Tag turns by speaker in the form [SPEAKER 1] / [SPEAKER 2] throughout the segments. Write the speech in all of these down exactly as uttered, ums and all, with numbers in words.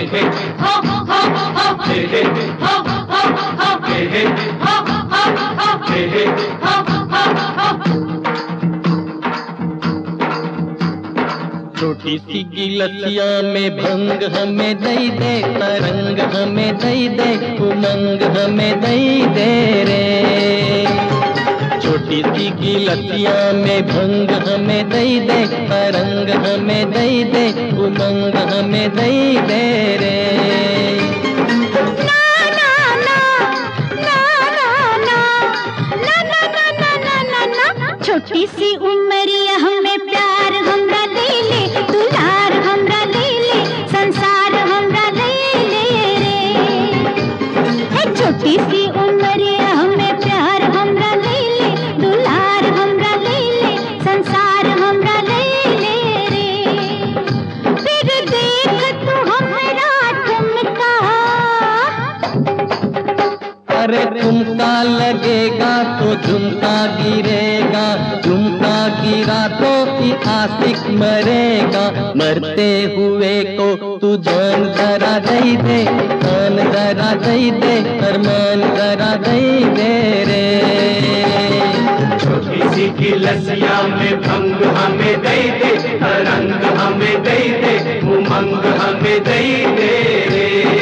[SPEAKER 1] छोटी सी गिलसिया में भंग हमें दई दे, तरंग हमें दई दे, उमंग हमें दई दे रे। छोटी सी गिलसिया में भंग हमें दई दे, तरंग हमें दई दे, उमंग हमें दई दे रे।
[SPEAKER 2] छोटी सी उमरिया हमें प्यार हमरा ले ले, दुलार हमरा ले ले, संसार हमरा ले ले रे। छोटी सी उमरिया हमें प्यार हमरा ले ले, दुलार हमरा ले ले, संसार हमरा ले ले रे। फिर देख तू हमरा ठुमका,
[SPEAKER 1] अरे ठुमका लगेगा तो झुमका गिरेगा, झुमका गिरा तो ही आशिक मरेगा। मरते हुए को तू जान जरा दई दे, जान जरा दई दे, अरमान जरा दई दे रे।
[SPEAKER 3] छोटी सी गिलसिया में भंग हमें दई दे, तरंग हमें दई दे, उमंग हमें दई दे रे।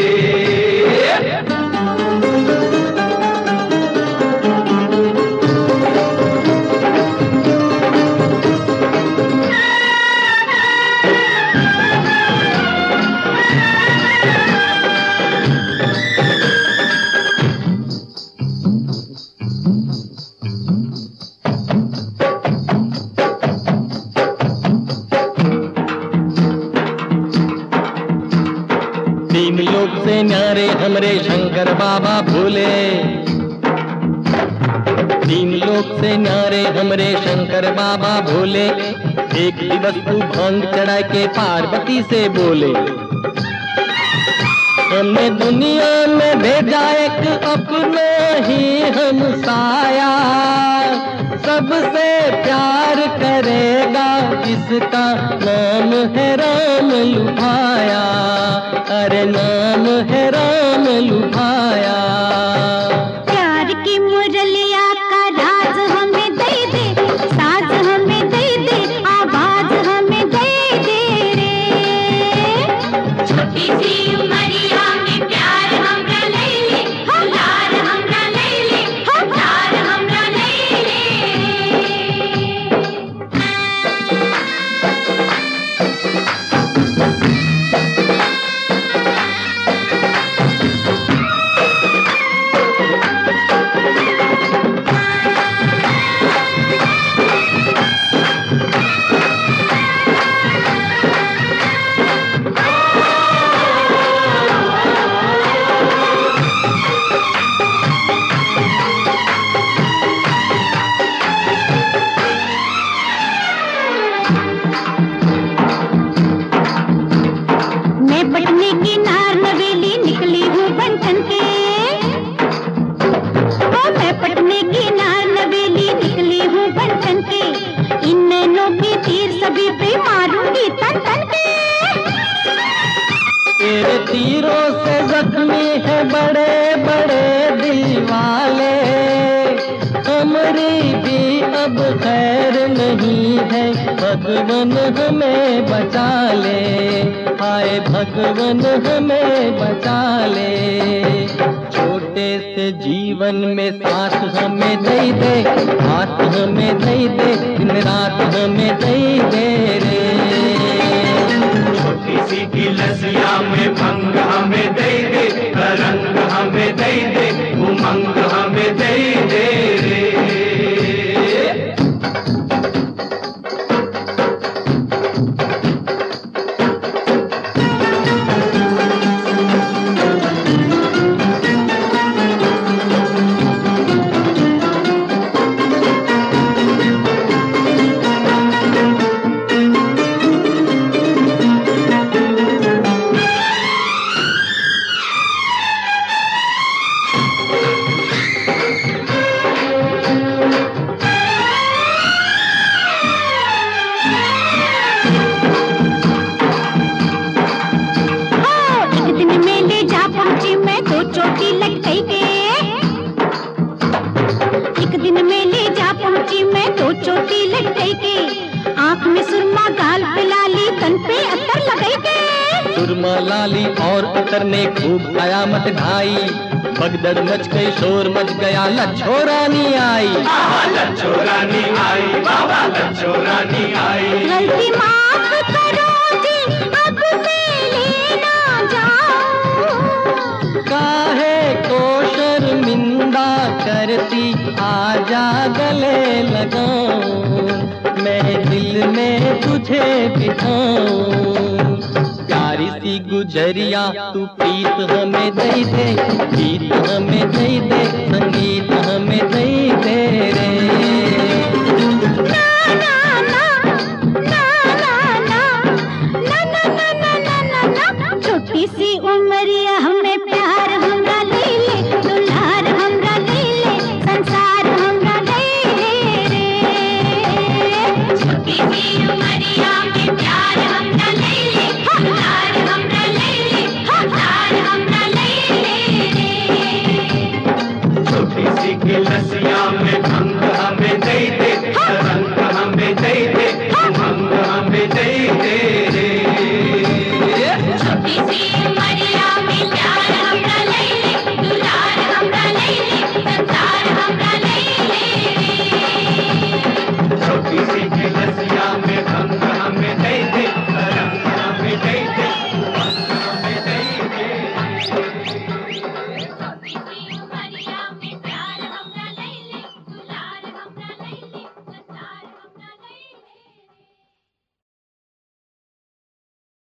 [SPEAKER 1] तीन लोग से न्यारे हमरे शंकर बाबा भोले, तीन लोग से न्यारे हमरे शंकर बाबा भोले। एक दिवस तू भांग चढ़ा के पार्वती से बोले, हमने दुनिया में भेजा एक अपना ही हमसाया, सबसे प्यार करेगा जिसका नाम है राम लुभाया, अरे नाम है राम लुभाया।
[SPEAKER 2] प्यार की मुरलिया का राज हमें दे दे, साज हमें दे दे, आवाज हमें दे दे रे। छोटी सी उमरिया में प्यार हमरा ले ले, दुलार हमरा ले ले, प्यार हमरा ले ले। मैं पटने की नार नवेली निकली हूँ बंधन के, ओ मैं पटने की नार नवेली निकली हूँ बंधन के। इन नैनों के तीर सभी पे मारूंगी तन तन के।
[SPEAKER 1] तेरे तीरों से जख्मी है बड़े बड़े दिल वाले, हमारी भी अब खैर नहीं है, भगवान हमें बचा ले, हाय भगवान हमें बचा ले। छोटे से जीवन में साथ हमें दई दे, हाथ हमें दई दे, दिन रात हमें दई दे रे।
[SPEAKER 3] छोटी सी गिलसिया में भंग हमें दई दे, तरंग हमें दई दे, उमंग हमें दई दे रे।
[SPEAKER 1] सुरमा लाली और इतर ने खूब कयामत ढाई। भगदड़ मच गई, शोर मच गया, लच्छो रानी आई।
[SPEAKER 3] आहा, लच्छो रानी आई, बाबा लच्छो रानी आई।
[SPEAKER 2] गलती माफ करो जी, अब मैं लेना जाऊं।
[SPEAKER 1] काहे को शर्मिंदा करती, आजा गले लगाऊं, मैं दिल में तुझे बिठाऊं। प्यारी सी गुजरिया तू प्रीत हमें दे दे, गीत हमें दे दे, संगीत हमें दे दे रे।